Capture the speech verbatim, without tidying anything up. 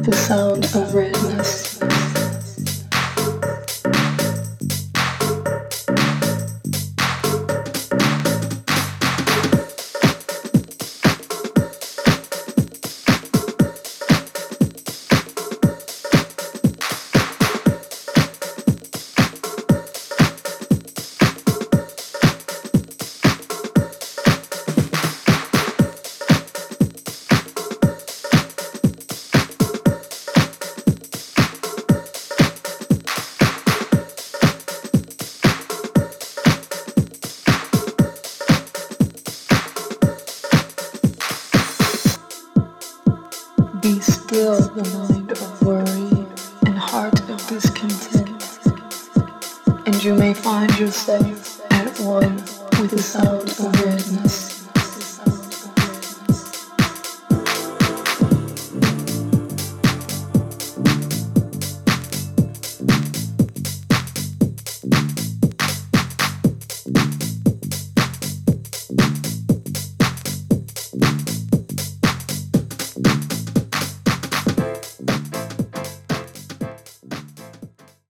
the sound of redness. Be still the mind of worry and heart of discontent, and you may find yourself at one with the sound of redness.